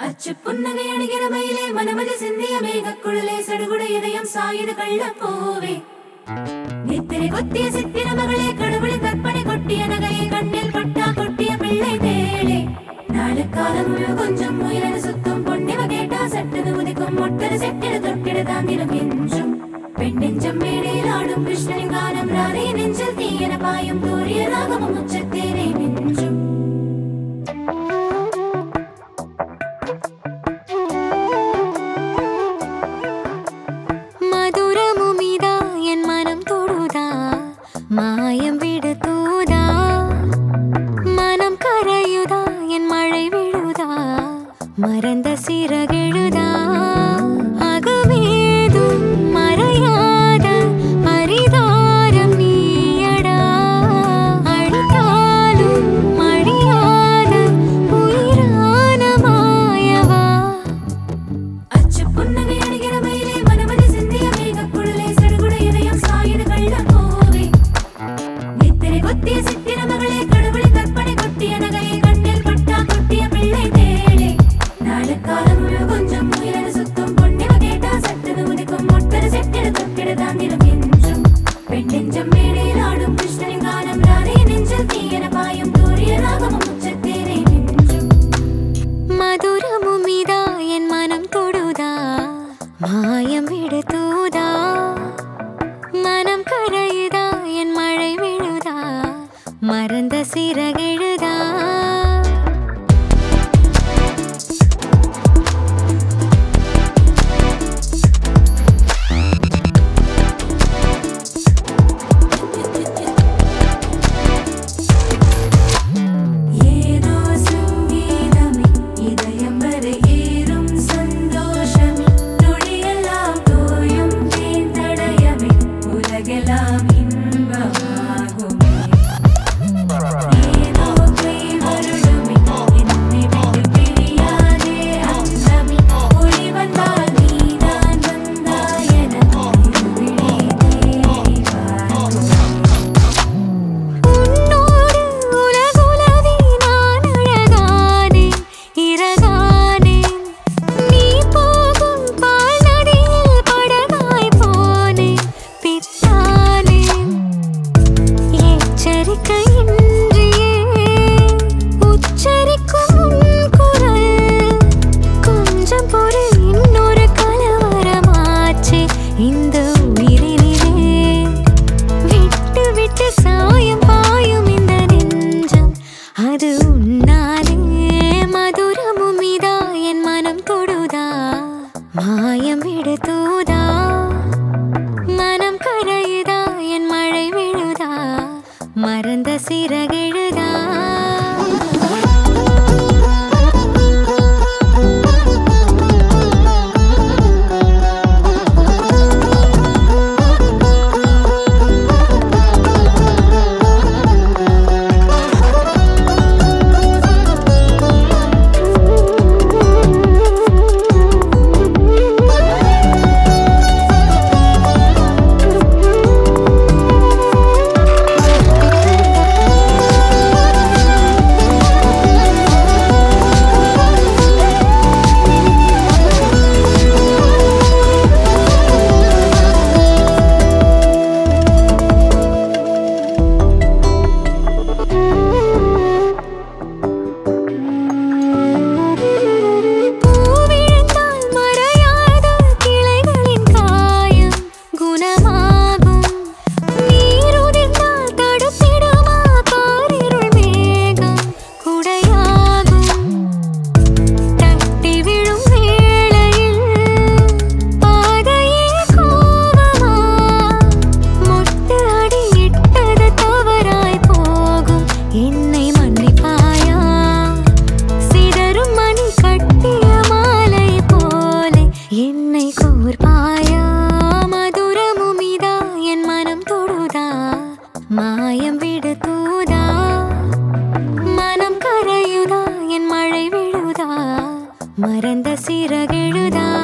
அச்சு புன்னகை அணிகிற மயிலே மனமதி சிந்திய மேகக்குழலே சடுகுட இதயம் சாயுது கள்ளப்பூவே நித்திரை கொத்திய சித்திர மகளே கடவுளின் கற்பனை கொட்டிய நகையை கண்ணில் பட்டா கொட்டிய பிள்ளை தேளே நாளுக்காலம் கொஞ்சம் முயலன சுத்தும் பொன்னிவ கேட்டா சட்டது உதிக்கும் மொட்டது செட்டிட தொட்டிட தாந்திரம் என்றும் பெண் நெஞ்சம் மேடையில் ஆடும் கிருஷ்ணனின் கானம் ராதை நெஞ்சில் தீயன பாயும் தூரிய ராகமும் உச்சத்தேனே நெஞ்சும் மாயம் விடு தூதா மனம் கரையுதா என் மழை விழுதா மறந்த சிறகெழுதா அகமேதும் மறையாத பரிதாரம் நீயடா அழித்தாலும் மழியாத உயிரான மாயவா அச்சு புன்னகை அணிகிற மயிலே மனமதி சிந்திய மேகக்குழலே சடுகுட இதயம் சாயுது கள்ளப்பூவே நித்திரை கொத்திய சித்திர மகளே கடவுளின் கற்பனை கொட்டிய நகையை கண்ணில் பட்டா கொட்டிய பிள்ளை தேளே நாளுக்காலம் கொஞ்சம் முயலன சுத்தும் பொன்னிவ கேட்டா சட்டது உதிக்கும் மொட்டது செட்டிட தொட்டிட தாந்திரம் என்றும் பெண் நெஞ்சம் மேடையில் ஆடும் கிருஷ்ணனின் கானம் ராதை நெஞ்சில் தீயன பாயும் தூரிய ராகமும் உச்சத்தேனே நெஞ்சும் மதுரமும் இதா என் மனம் தொடுதா மாயம் விடு தூதா மனம் கரையுதா என் மழை விழுதா மறந்த சிறகெழுதா ஏதோ சங்கீதமே இதயம் வரை ஏறும் சந்தோஷமே நொடியெல்லாம் தோயும் தேந்தடயமே உலகெல்லாம் இன்பமாகுமே ஏதோ கை வருடுமே என்னை விட்டு பிரியாதே அந்தமே ஒளி வந்தால் நீதான் வந்தாயென இருவிழி தேடி பார்க்கும் உன்னோடு உலகுலவி நான் அழகானேன் இறகானேன் நீ போகும் பால் நதியில் படகாய் போனேன் பித்தானேன் எச்சரிக்கையின்றியே உச்சரிக்கும் உன் குரல் கொஞ்சம் பொறு இன்னொரு கலவரமாச்சே இந்த உயிரினிலே விட்டு விட்டு சாயம் பாயும் இந்த நெஞ்சம் அது உன்னாலே மதுரமும் இதா என் மனம் தொடுதா மாயம் விடு தூதா மனம் கரையுதா என் மழை விழுதா மறந்த சிறகெழுதா பூவிழுந்தால் மறையாத கிளைகளின் காயம் குணமாகும் நீருதிர்ந்தால் தடுத்திடுமா பாரிருள் மேகம் குடையாகும் தட்டி விழும் வேளையில் பாதையே கோவமா முட்டு அடி இட்டது தவறாய் போகும் என்னை மன்னிப்பாயா சிதறும் மணி கட்டிய மாலை போலே என்னை கோர்ப்பாயா மதுரமும் இதா என் மனம் தொடுதா மாயம் விடு தூதா மனம் கரையுதா என் மழை விழுதா மறந்த சிறகெழுதா